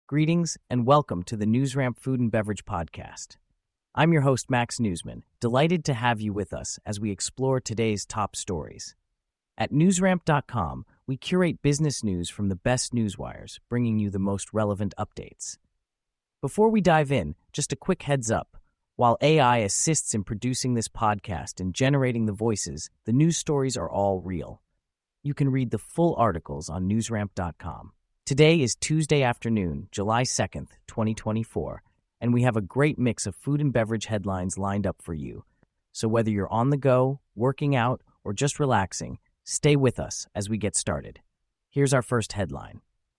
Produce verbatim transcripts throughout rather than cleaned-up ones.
Greetings and welcome to the NewsRamp Food and Beverage Podcast. I'm your host, Max Newsman, delighted to have you with us as we explore today's top stories. At newsramp dot com, we curate business news from the best newswires, bringing you the most relevant updates. Before we dive in, just a quick heads up. While A I assists in producing this podcast and generating the voices, the news stories are all real. You can read the full articles on newsramp dot com. Today is Tuesday afternoon, July second, twenty twenty-four, and we have a great mix of food and beverage headlines lined up for you. So whether you're on the go, working out, or just relaxing, stay with us as we get started. Here's our first headline.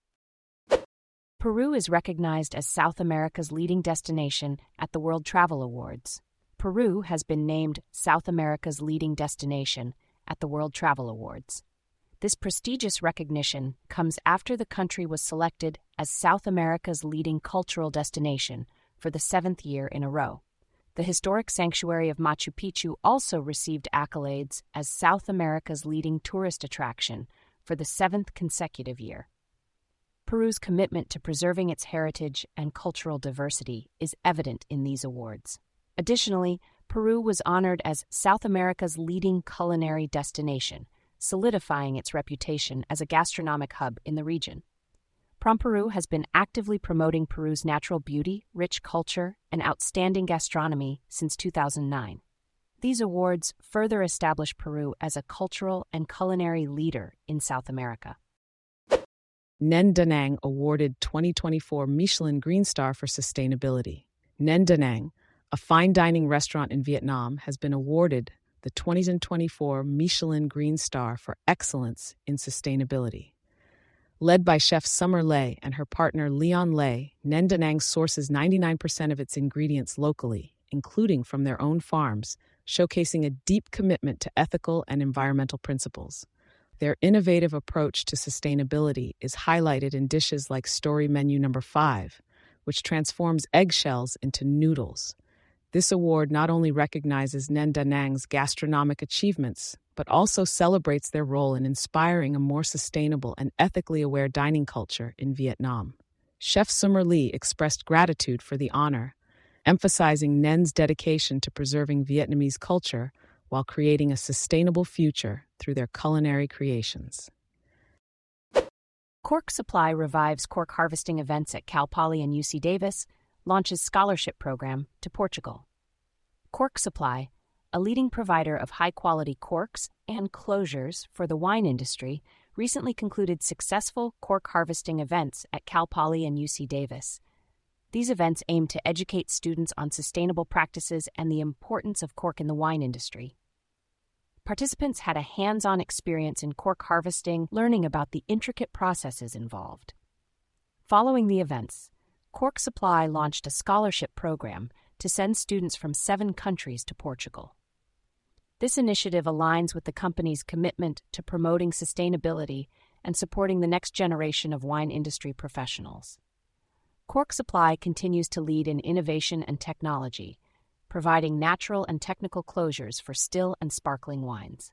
Peru is recognized as South America's leading destination at the World Travel Awards. Peru has been named South America's leading destination at the World Travel Awards. This prestigious recognition comes after the country was selected as South America's leading cultural destination for the seventh year in a row. The historic sanctuary of Machu Picchu also received accolades as South America's leading tourist attraction for the seventh consecutive year. Peru's commitment to preserving its heritage and cultural diversity is evident in these awards. Additionally, Peru was honored as South America's leading culinary destination, solidifying its reputation as a gastronomic hub in the region. PromPeru has been actively promoting Peru's natural beauty, rich culture, and outstanding gastronomy since two thousand nine. These awards further establish Peru as a cultural and culinary leader in South America. Nhen Da Nang awarded twenty twenty-four Michelin Green Star for sustainability. Nhen Da Nang, a fine dining restaurant in Vietnam, has been awarded the twenty twenty-four Michelin Green Star for excellence in sustainability. Led by Chef Summer Lay and her partner Leon Lay, Nhen Da Nang sources ninety-nine percent of its ingredients locally, including from their own farms, showcasing a deep commitment to ethical and environmental principles. Their innovative approach to sustainability is highlighted in dishes like Story Menu Number five, which transforms eggshells into noodles. This award not only recognizes Nhen Da Nang's gastronomic achievements, but also celebrates their role in inspiring a more sustainable and ethically aware dining culture in Vietnam. Chef Summer Lee expressed gratitude for the honor, emphasizing Nhen's dedication to preserving Vietnamese culture while creating a sustainable future through their culinary creations. Cork Supply revives cork harvesting events at Cal Poly and U C Davis, launches scholarship program to Portugal. Cork Supply, a leading provider of high-quality corks and closures for the wine industry, recently concluded successful cork harvesting events at Cal Poly and U C Davis. These events aim to educate students on sustainable practices and the importance of cork in the wine industry. Participants had a hands-on experience in cork harvesting, learning about the intricate processes involved. Following the events, Cork Supply launched a scholarship program to send students from seven countries to Portugal. This initiative aligns with the company's commitment to promoting sustainability and supporting the next generation of wine industry professionals. Cork Supply continues to lead in innovation and technology, providing natural and technical closures for still and sparkling wines.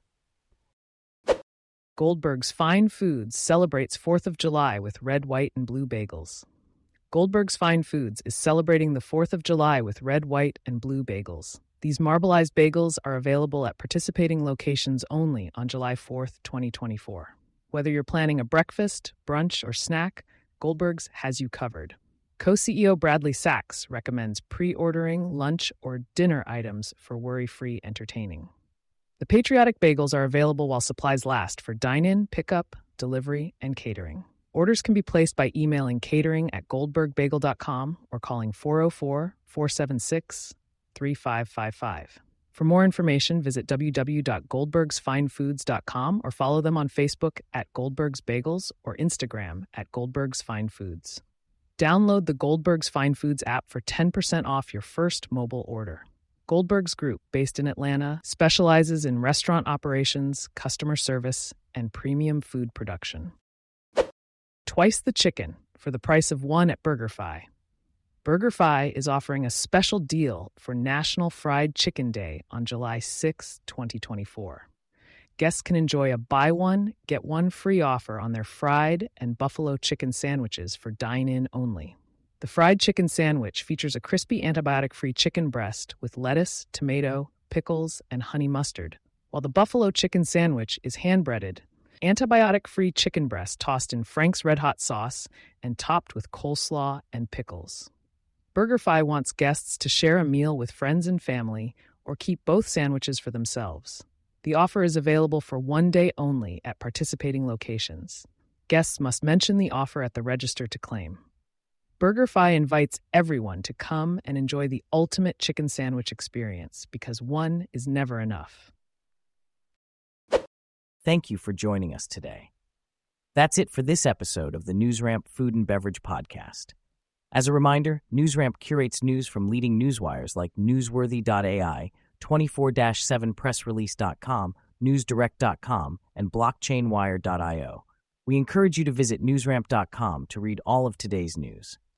Goldberg's Fine Foods celebrates fourth of July with red, white, and blue bagels. Goldberg's Fine Foods is celebrating the fourth of July with red, white, and blue bagels. These marbleized bagels are available at participating locations only on July fourth, twenty twenty-four. Whether you're planning a breakfast, brunch, or snack, Goldberg's has you covered. Co-C E O Bradley Sachs recommends pre-ordering lunch or dinner items for worry-free entertaining. The patriotic bagels are available while supplies last for dine-in, pickup, delivery, and catering. Orders can be placed by emailing catering at goldberg bagel dot com or calling four oh four, four seven six, three five five five. For more information, visit w w w dot goldbergs fine foods dot com or follow them on Facebook at Goldberg's Bagels or Instagram at Goldberg's Fine Foods. Download the Goldberg's Fine Foods app for ten percent off your first mobile order. Goldberg's Group, based in Atlanta, specializes in restaurant operations, customer service, and premium food production. Twice the chicken for the price of one at BurgerFi. BurgerFi is offering a special deal for National Fried Chicken Day on July sixth, twenty twenty-four. Guests can enjoy a buy one, get one free offer on their fried and buffalo chicken sandwiches for dine-in only. The fried chicken sandwich features a crispy antibiotic-free chicken breast with lettuce, tomato, pickles, and honey mustard, while the buffalo chicken sandwich is hand-breaded, antibiotic-free chicken breast tossed in Frank's Red Hot sauce and topped with coleslaw and pickles. BurgerFi wants guests to share a meal with friends and family or keep both sandwiches for themselves. The offer is available for one day only at participating locations. Guests must mention the offer at the register to claim. BurgerFi invites everyone to come and enjoy the ultimate chicken sandwich experience because one is never enough. Thank you for joining us today. That's it for this episode of the NewsRamp Food and Beverage Podcast. As a reminder, NewsRamp curates news from leading newswires like Newsworthy dot A I, twenty-four seven press release dot com, newsdirect dot com, and blockchain wire dot io. We encourage you to visit newsramp dot com to read all of today's news.